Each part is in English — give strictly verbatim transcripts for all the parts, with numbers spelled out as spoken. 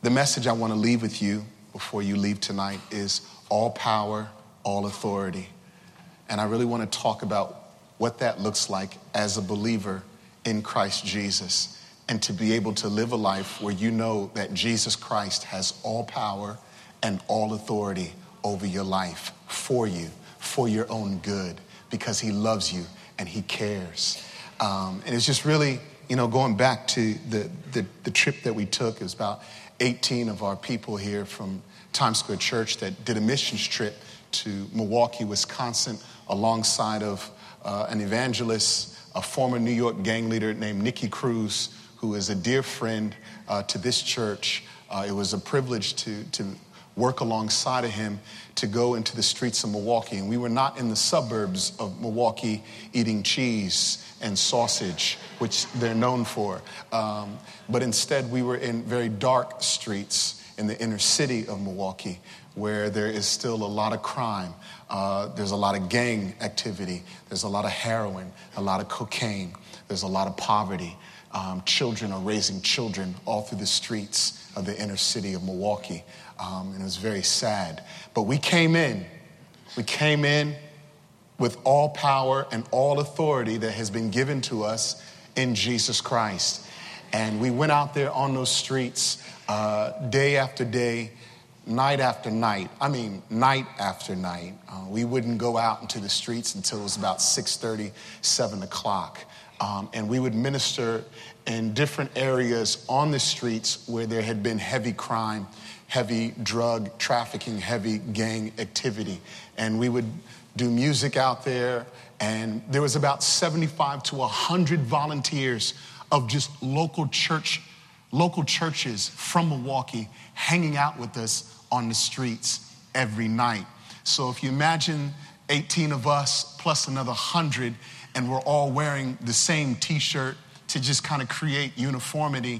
The message I want to leave with you before you leave tonight is all power, all authority. And I really want to talk about what that looks like as a believer in Christ Jesus, and to be able to live a life where you know that Jesus Christ has all power and all authority over your life for you, for your own good, because he loves you and he cares. Um, and it's just really, you know, going back to the, the, the trip that we took. It was about eighteen of our people here from Times Square Church that did a missions trip to Milwaukee, Wisconsin, alongside of uh, an evangelist, a former New York gang leader named Nicky Cruz, who is a dear friend uh, to this church. Uh, it was a privilege to, to work alongside of him to go into the streets of Milwaukee. And we were not in the suburbs of Milwaukee eating cheese and sausage, which they're known for. Um, but instead, we were in very dark streets in the inner city of Milwaukee, where there is still a lot of crime. Uh, there's a lot of gang activity. There's a lot of heroin, a lot of cocaine. There's a lot of poverty. Um, children are raising children all through the streets of the inner city of Milwaukee. Um, and it was very sad. But we came in, we came in with all power and all authority that has been given to us in Jesus Christ. And we went out there on those streets uh, day after day, night after night. I mean, night after night. Uh, we wouldn't go out into the streets until it was about six thirty, seven o'clock. Um, and we would minister in different areas on the streets where there had been heavy crime, heavy drug trafficking, heavy gang activity. And we would do music out there. And there was about seventy-five to one hundred volunteers of just local church, local churches from Milwaukee hanging out with us on the streets every night. So if you imagine eighteen of us plus another one hundred, and we're all wearing the same t-shirt to just kind of create uniformity.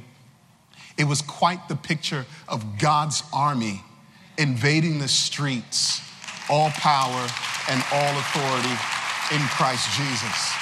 It was quite the picture of God's army invading the streets, all power and all authority in Christ Jesus.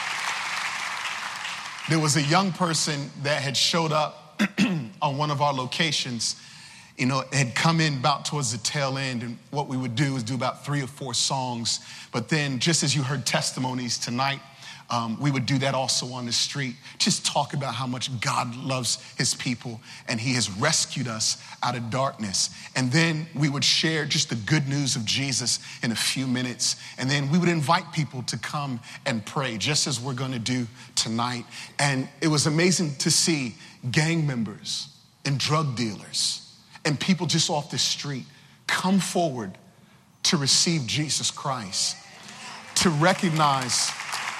There was a young person that had showed up on one of our locations, you know, had come in about towards the tail end, and what we would do is do about three or four songs. But then, just as you heard testimonies tonight, Um, we would do that also on the street. Just talk about how much God loves his people and he has rescued us out of darkness. And then we would share just the good news of Jesus in a few minutes. And then we would invite people to come and pray, just as we're going to do tonight. And it was amazing to see gang members and drug dealers and people just off the street come forward to receive Jesus Christ, to recognize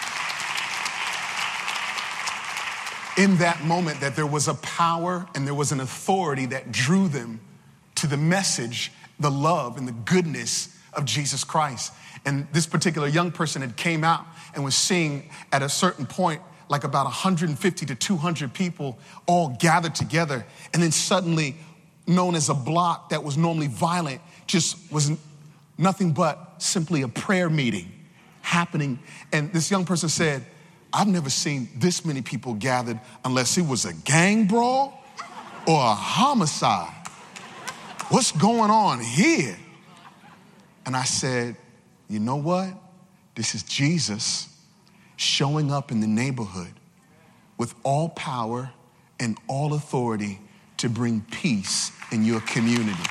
in that moment that there was a power and there was an authority that drew them to the message, the love and the goodness of Jesus Christ. And this particular young person had came out and was seeing at a certain point like about one hundred fifty to two hundred people all gathered together. And then suddenly, known as a block that was normally violent, just was nothing but simply a prayer meeting happening. And this young person said, I've never seen this many people gathered unless it was a gang brawl or a homicide. What's going on here? And I said, you know what? This is Jesus showing up in the neighborhood with all power and all authority to bring peace in your community.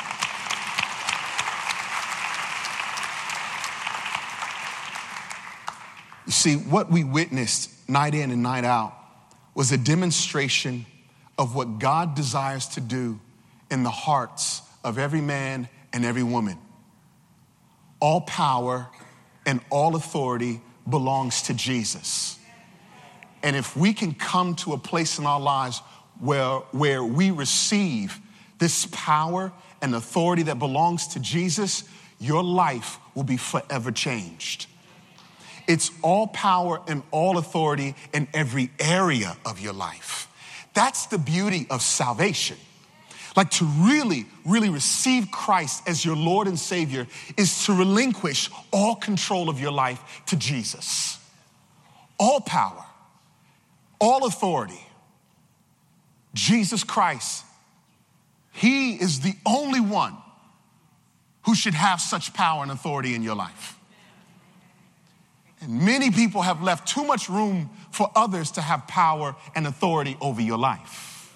You see, what we witnessed night in and night out was a demonstration of what God desires to do in the hearts of every man and every woman. All power and all authority belongs to Jesus. And if we can come to a place in our lives where, where we receive this power and authority that belongs to Jesus, your life will be forever changed. It's all power and all authority in every area of your life. That's the beauty of salvation. Like to really, really receive Christ as your Lord and Savior is to relinquish all control of your life to Jesus. All power, all authority, Jesus Christ, He is the only one who should have such power and authority in your life. And many people have left too much room for others to have power and authority over your life.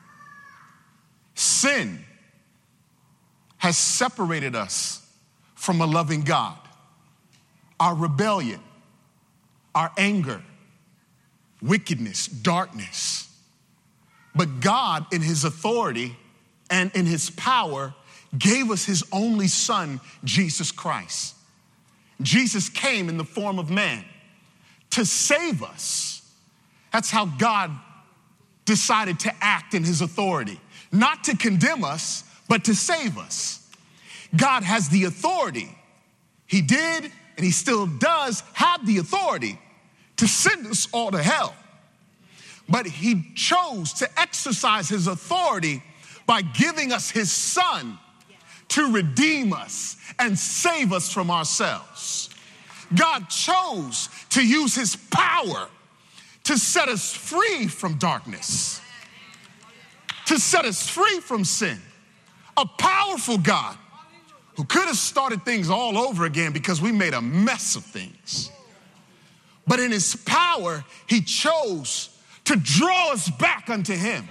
Sin has separated us from a loving God. Our rebellion, our anger, wickedness, darkness. But God, in his authority and in his power, gave us his only son, Jesus Christ. Jesus came in the form of man to save us. That's how God decided to act in his authority. Not to condemn us, but to save us. God has the authority. He did, and he still does have the authority to send us all to hell. But he chose to exercise his authority by giving us his son to redeem us and save us from ourselves. God chose to use his power to set us free from darkness, to set us free from sin. A powerful God who could have started things all over again because we made a mess of things. But in his power, he chose to draw us back unto him.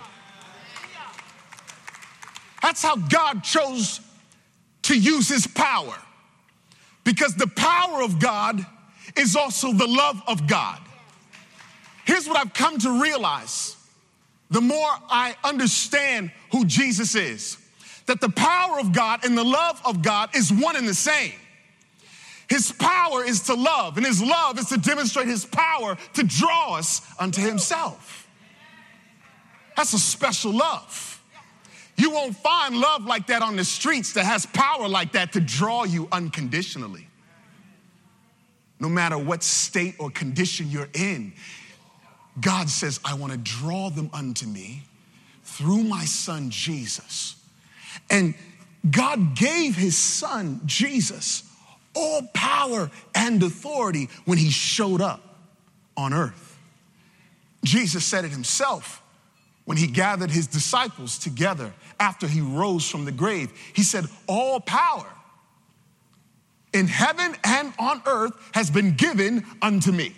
That's how God chose to use his power, because the power of God is also the love of God. Here's what I've come to realize. The more I understand who Jesus is, that the power of God and the love of God is one and the same. His power is to love, and his love is to demonstrate his power to draw us unto himself. That's a special love. You won't find love like that on the streets that has power like that to draw you unconditionally. No matter what state or condition you're in, God says, I want to draw them unto me through my son, Jesus. And God gave his son, Jesus, all power and authority when he showed up on earth. Jesus said it himself when he gathered his disciples together after he rose from the grave. He said, all power in heaven and on earth has been given unto me.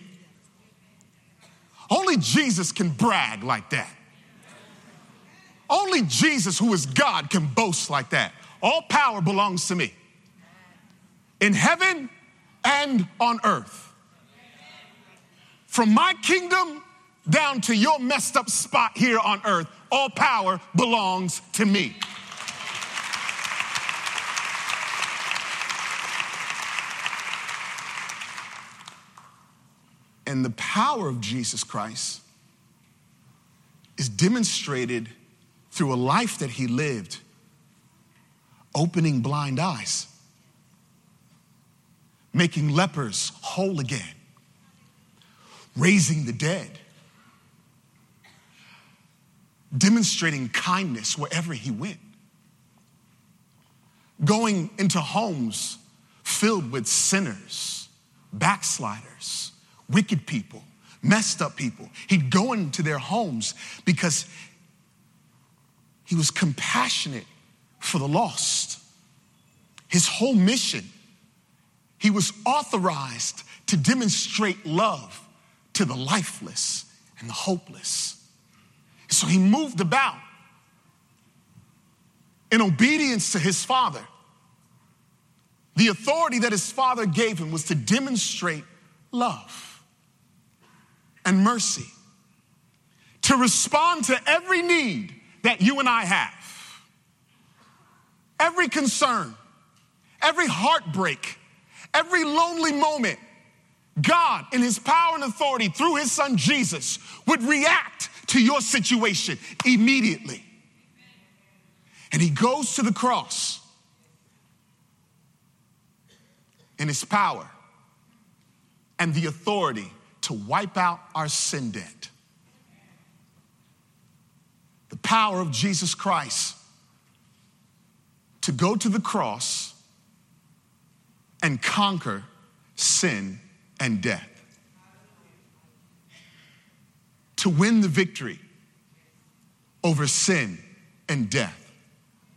Only Jesus can brag like that. Only Jesus, who is God, can boast like that. All power belongs to me. In heaven and on earth. From my kingdom down to your messed up spot here on earth, all power belongs to me. And the power of Jesus Christ is demonstrated through a life that he lived, opening blind eyes, making lepers whole again, raising the dead, demonstrating kindness wherever he went, going into homes filled with sinners, backsliders, wicked people, messed up people. He'd go into their homes because he was compassionate for the lost. His whole mission, he was authorized to demonstrate love to the lifeless and the hopeless. So he moved about in obedience to his Father. The authority that his Father gave him was to demonstrate love and mercy, to respond to every need that you and I have, every concern, every heartbreak, every lonely moment. God, in his power and authority through his son Jesus, would react to your situation immediately. And he goes to the cross in his power and the authority to wipe out our sin debt. The power of Jesus Christ to go to the cross and conquer sin and death. To win the victory over sin and death.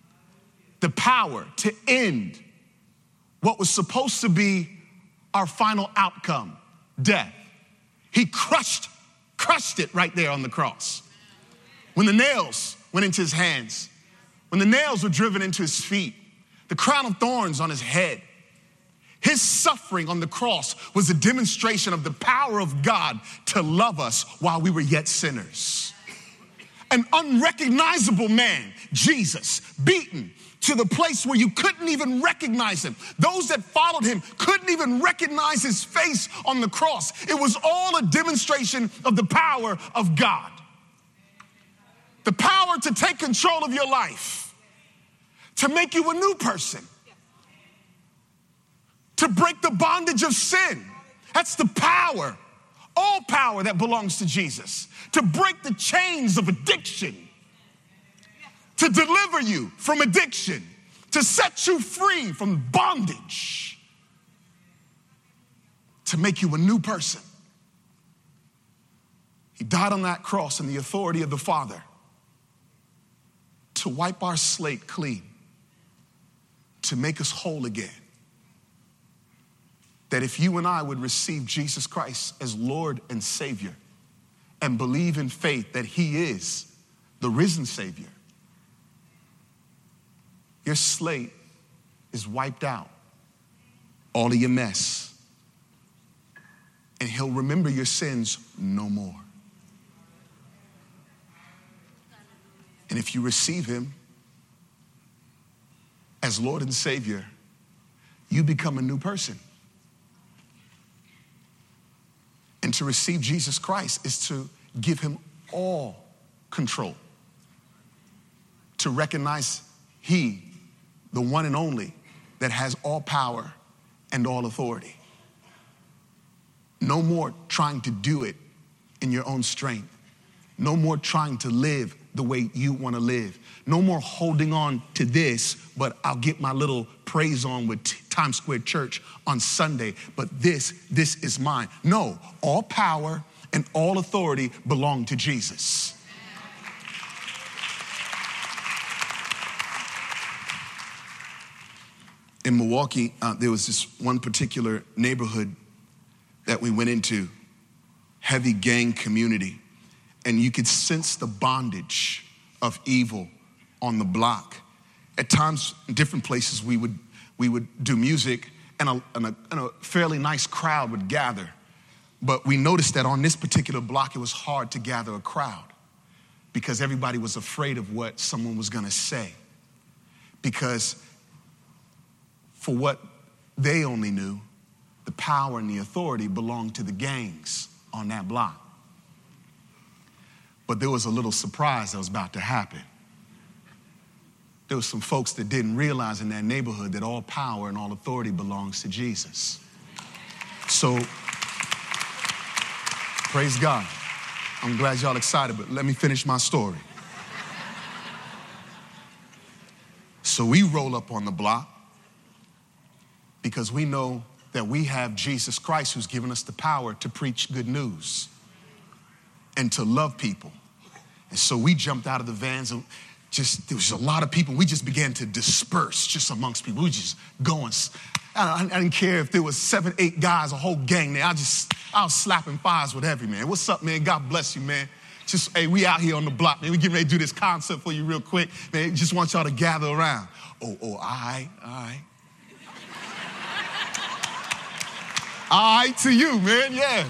the power to end what was supposed to be our final outcome, death. He crushed, crushed it right there on the cross. When the nails went into his hands, when the nails were driven into his feet, the crown of thorns on his head, his suffering on the cross was a demonstration of the power of God to love us while we were yet sinners. An unrecognizable man, Jesus, beaten to the place where you couldn't even recognize him. Those that followed him couldn't even recognize his face on the cross. It was all a demonstration of the power of God. The power to take control of your life, to make you a new person, to break the bondage of sin. That's the power, all power that belongs to Jesus. To break the chains of addiction, to deliver you from addiction, to set you free from bondage, to make you a new person. He died on that cross in the authority of the Father to wipe our slate clean, to make us whole again. That if you and I would receive Jesus Christ as Lord and Savior and believe in faith that he is the risen Savior, your slate is wiped out, all of your mess, and he'll remember your sins no more. And if you receive him as Lord and Savior, you become a new person. And to receive Jesus Christ is to give him all control. To recognize he, the one and only, that has all power and all authority. No more trying to do it in your own strength. No more trying to live the way you want to live. No more holding on to this, but I'll get my little praise on with Times Square Church on Sunday, but this, this is mine. No, all power and all authority belong to Jesus. In Milwaukee, uh, there was this one particular neighborhood that we went into, heavy gang community, and you could sense the bondage of evil on the block. At times, in different places, we would we would do music, and a, and, a, and a fairly nice crowd would gather. But we noticed that on this particular block, it was hard to gather a crowd because everybody was afraid of what someone was going to say. Because for what they only knew, the power and the authority belonged to the gangs on that block. But there was a little surprise that was about to happen. There were some folks that didn't realize in that neighborhood that all power and all authority belongs to Jesus. So, praise God. I'm glad y'all excited, but let me finish my story. So we roll up on the block because we know that we have Jesus Christ who's given us the power to preach good news and to love people. And so we jumped out of the vans and just, there was a lot of people. We just began to disperse just amongst people. We just going. I, I didn't care if there was seven, eight guys, a whole gang there. I just, I was slapping fives with every man. What's up, man? God bless you, man. Just, hey, we out here on the block, man. We getting ready to do this concert for you real quick. Man, just want y'all to gather around. Oh, oh, all right, all right. All right to you, man, yeah.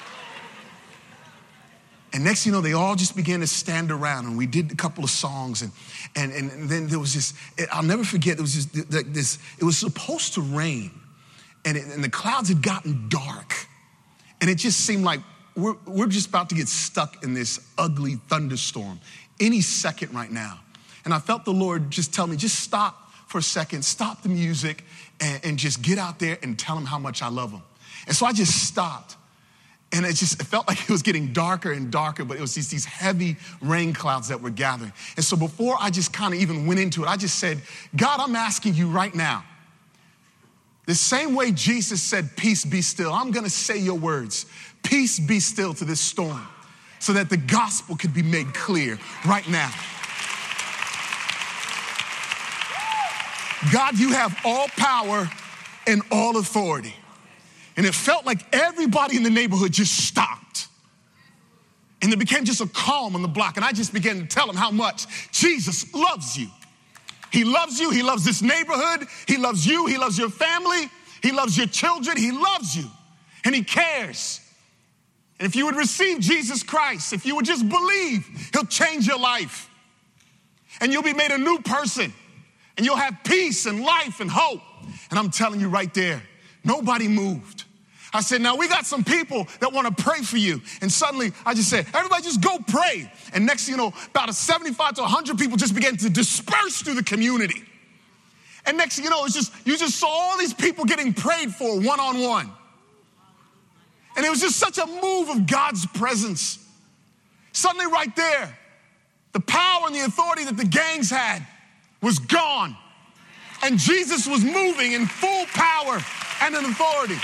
And next, you know, they all just began to stand around, and we did a couple of songs, and and and then there was this. I'll never forget. There was just this. this it was supposed to rain, and it, and the clouds had gotten dark, and it just seemed like we're we're just about to get stuck in this ugly thunderstorm any second right now. And I felt the Lord just tell me, just stop for a second, stop the music, and, and just get out there and tell him how much I love him. And so I just stopped. And it just it felt like it was getting darker and darker, but it was these, these heavy rain clouds that were gathering. And so before I just kind of even went into it, I just said, God, I'm asking you right now, the same way Jesus said, peace be still, I'm going to say your words, peace be still to this storm, so that the gospel could be made clear right now. God, you have all power and all authority. And it felt like everybody in the neighborhood just stopped. And it became just a calm on the block. And I just began to tell them how much Jesus loves you. He loves you. He loves this neighborhood. He loves you. He loves your family. He loves your children. He loves you. And he cares. And if you would receive Jesus Christ, if you would just believe, he'll change your life. And you'll be made a new person. And you'll have peace and life and hope. And I'm telling you right there, nobody moved. I said, now we got some people that want to pray for you. And suddenly I just said, everybody just go pray. And next thing you know, about a seventy-five to one hundred people just began to disperse through the community. And next thing you know, it's just, you just saw all these people getting prayed for one-on-one. And it was just such a move of God's presence. Suddenly right there, the power and the authority that the gangs had was gone. And Jesus was moving in full power and in authority.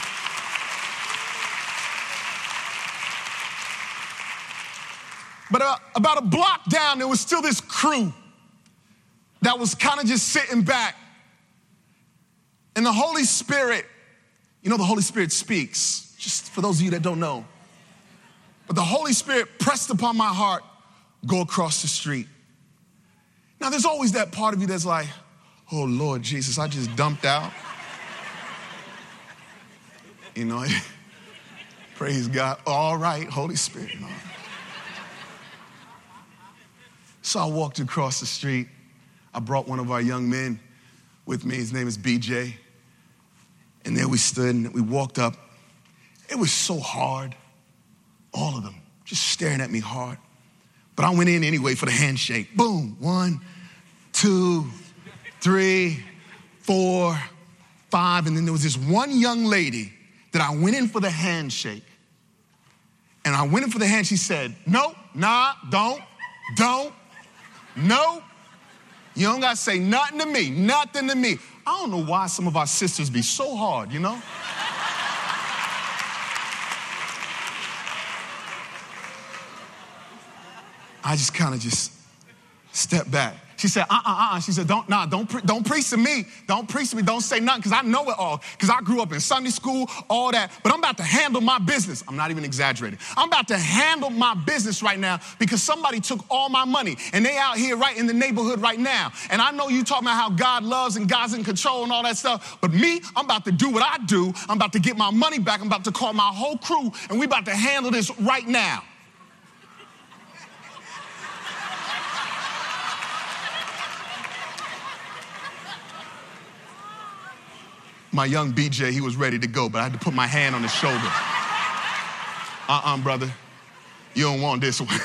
But uh, about a block down, there was still this crew that was kind of just sitting back. And the Holy Spirit, you know, the Holy Spirit speaks, just for those of you that don't know. But the Holy Spirit pressed upon my heart, go across the street. Now, there's always that part of you that's like, oh, Lord Jesus, I just dumped out. You know, praise God. All right, Holy Spirit. You know. So I walked across the street. I brought one of our young men with me. His name is B J. And there we stood and we walked up. It was so hard. All of them just staring at me hard. But I went in anyway for the handshake. Boom. One, two, three, four, five. And then there was this one young lady that I went in for the handshake. And I went in for the hand. She said, no, nah, don't, don't. No, you don't got to say nothing to me, nothing to me. I don't know why some of our sisters be so hard, you know? I just kind of just stepped back. She said, uh-uh, uh-uh. She said, don't, nah, don't, pre- don't preach to me. Don't preach to me. Don't say nothing, because I know it all. Because I grew up in Sunday school, all that. But I'm about to handle my business. I'm not even exaggerating. I'm about to handle my business right now because somebody took all my money. And they out here right in the neighborhood right now. And I know you talking about how God loves and God's in control and all that stuff. But me, I'm about to do what I do. I'm about to get my money back. I'm about to call my whole crew. And we about to handle this right now. My young B J, he was ready to go, but I had to put my hand on his shoulder. Uh-uh, brother. You don't want this one.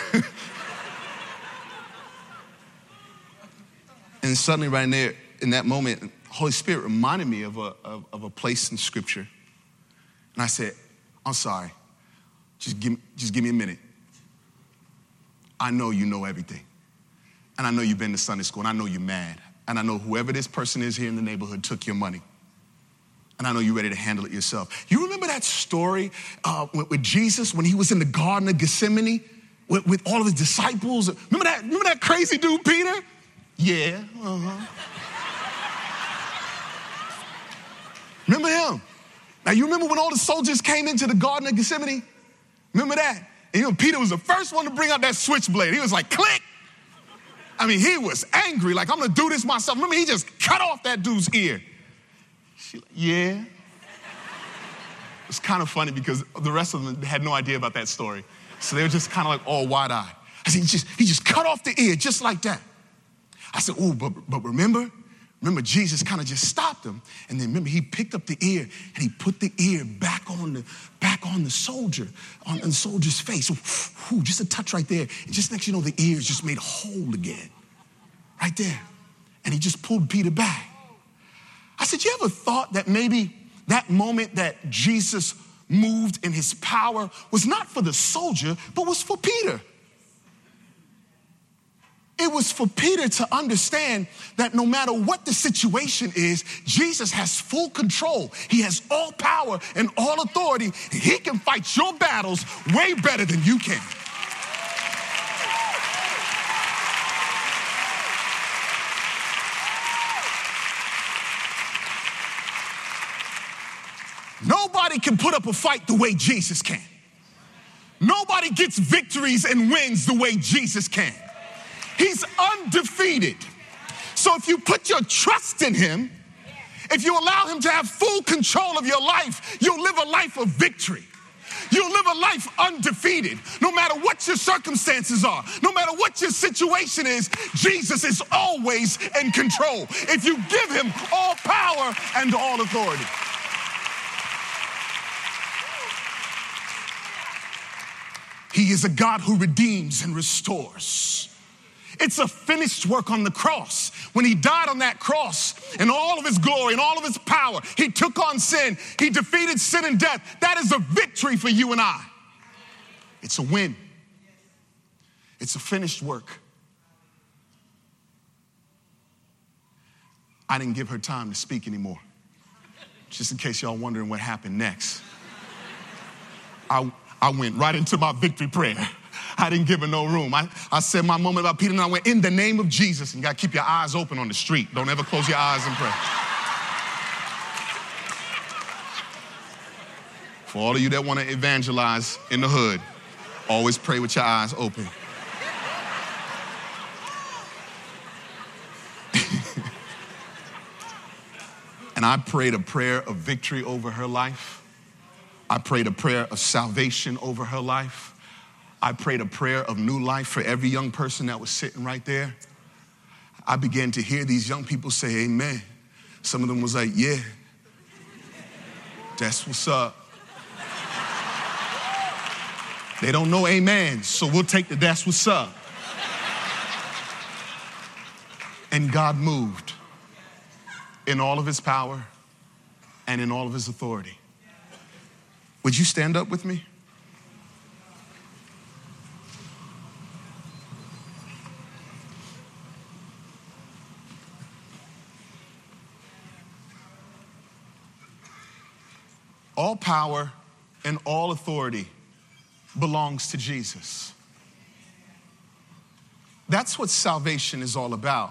And suddenly right there, in that moment, the Holy Spirit reminded me of a, of, of a place in Scripture. And I said, I'm sorry. Just give, just give me a minute. I know you know everything. And I know you've been to Sunday school, and I know you're mad. And I know whoever this person is here in the neighborhood took your money. And I know you're ready to handle it yourself. You remember that story uh, with, with Jesus when he was in the Garden of Gethsemane with, with all of his disciples? Remember that, remember that crazy dude, Peter? Yeah. Uh-huh. Remember him? Now, you remember when all the soldiers came into the Garden of Gethsemane? Remember that? And you know, Peter was the first one to bring out that switchblade. He was like, click. I mean, he was angry, like, I'm going to do this myself. Remember, he just cut off that dude's ear. She like, yeah. It's kind of funny because the rest of them had no idea about that story. So they were just kind of like all wide-eyed. I said, he just, he just cut off the ear just like that. I said, oh, but, but remember, remember Jesus kind of just stopped him. And then remember, he picked up the ear and he put the ear back on the back on the soldier, on, on the soldier's face. So, whew, just a touch right there. And just next, you know, the ear is just made whole again. Right there. And he just pulled Peter back. I said, you ever thought that maybe that moment that Jesus moved in his power was not for the soldier, but was for Peter? It was for Peter to understand that no matter what the situation is, Jesus has full control. He has all power and all authority. He can fight your battles way better than you can. Nobody can put up a fight the way Jesus can. Nobody gets victories and wins the way Jesus can. He's undefeated. So if you put your trust in him, if you allow him to have full control of your life, you'll live a life of victory. You'll live a life undefeated. No matter what your circumstances are, no matter what your situation is, Jesus is always in control if you give him all power and all authority. He is a God who redeems and restores. It's a finished work on the cross. When he died on that cross in all of his glory and all of his power, he took on sin. He defeated sin and death. That is a victory for you and I. It's a win. It's a finished work. I didn't give her time to speak anymore. Just in case y'all wondering what happened next. I, I went right into my victory prayer. I didn't give her no room. I, I said my moment about Peter, and I went, in the name of Jesus. And you got to keep your eyes open on the street. Don't ever close your eyes and pray. For all of you that want to evangelize in the hood, always pray with your eyes open. And I prayed a prayer of victory over her life. I prayed a prayer of salvation over her life. I prayed a prayer of new life for every young person that was sitting right there. I began to hear these young people say, amen. Some of them was like, yeah, that's what's up. They don't know amen, so we'll take the that's what's up. And God moved in all of his power and in all of his authority. Would you stand up with me? All power and all authority belongs to Jesus. That's what salvation is all about.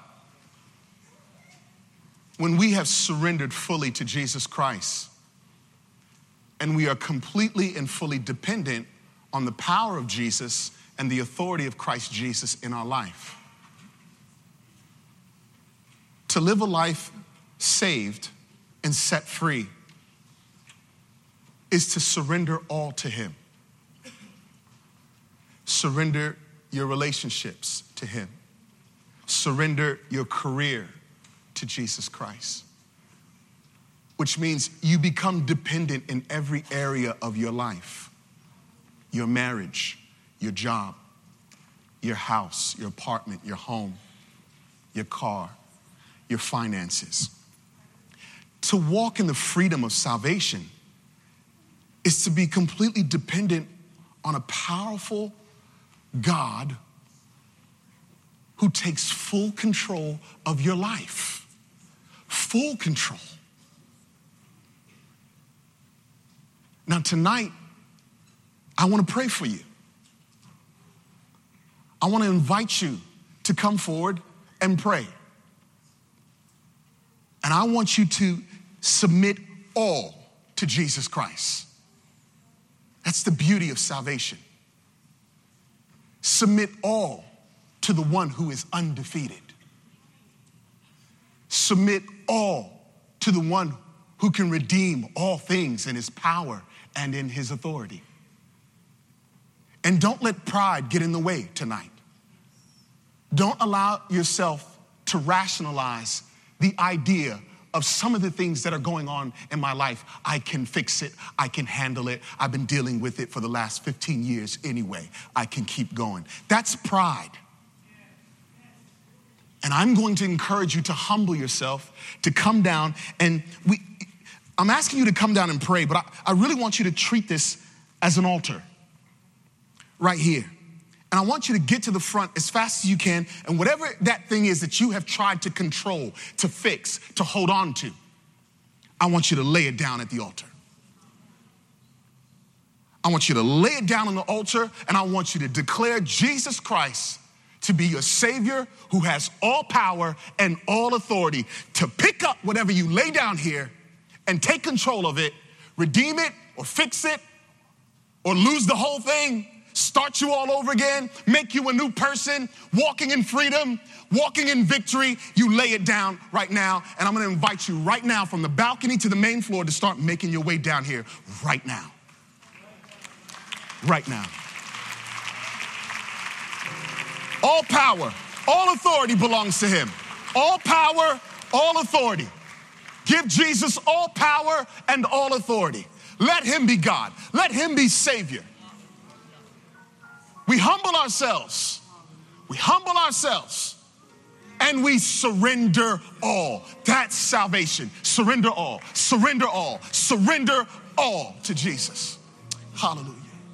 When we have surrendered fully to Jesus Christ and we are completely and fully dependent on the power of Jesus and the authority of Christ Jesus in our life. To live a life saved and set free is to surrender all to him. Surrender your relationships to him. Surrender your career to Jesus Christ. Which means you become dependent in every area of your life. Your marriage, your job, your house, your apartment, your home, your car, your finances. To walk in the freedom of salvation is to be completely dependent on a powerful God who takes full control of your life. Full control. Now tonight, I want to pray for you. I want to invite you to come forward and pray. And I want you to submit all to Jesus Christ. That's the beauty of salvation. Submit all to the one who is undefeated. Submit all to the one who can redeem all things in his power and in his authority. And don't let pride get in the way tonight. Don't allow yourself to rationalize the idea of some of the things that are going on in my life. I can fix it. I can handle it. I've been dealing with it for the last fifteen years anyway. I can keep going. That's pride. And I'm going to encourage you to humble yourself, to come down. And we, I'm asking you to come down and pray, but I, I really want you to treat this as an altar right here. And I want you to get to the front as fast as you can. And whatever that thing is that you have tried to control, to fix, to hold on to, I want you to lay it down at the altar. I want you to lay it down on the altar, and I want you to declare Jesus Christ to be your Savior who has all power and all authority to pick up whatever you lay down here and take control of it, redeem it or fix it or lose the whole thing, start you all over again, make you a new person, walking in freedom, walking in victory, you lay it down right now. And I'm going to invite you right now from the balcony to the main floor to start making your way down here right now. Right now. All power, all authority belongs to him. All power, all authority. Give Jesus all power and all authority. Let him be God. Let him be Savior. We humble ourselves. We humble ourselves. And we surrender all. That's salvation. Surrender all. Surrender all. Surrender all to Jesus. Hallelujah.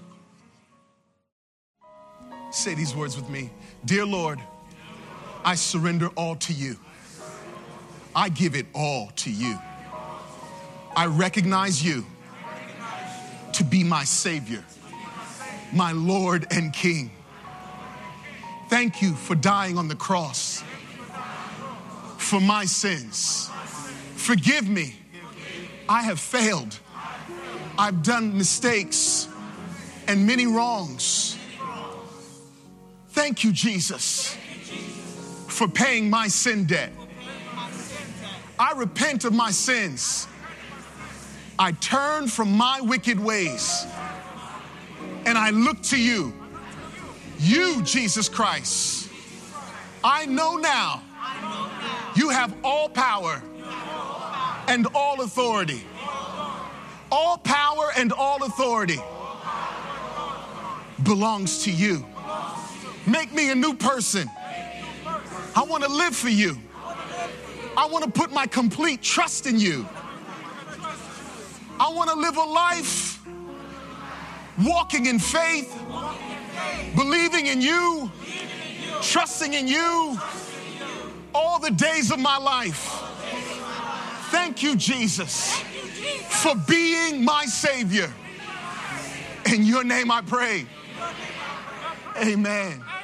Say these words with me. Dear Lord, I surrender all to you. I give it all to you. I recognize you to be my Savior, my Lord and King. Thank you for dying on the cross for my sins. Forgive me. I have failed. I've done mistakes and many wrongs. Thank you, Jesus, for paying my sin debt. I repent of my sins. I turn from my wicked ways and I look to you, you, Jesus Christ. I know now you have all power and all authority. All power and all authority belongs to you. Make me a new person. I want to live for you. I want to put my complete trust in you. I want to live a life walking in faith, believing in you, trusting in you all the days of my life. Thank you, Jesus, for being my Savior. In your name I pray. Amen.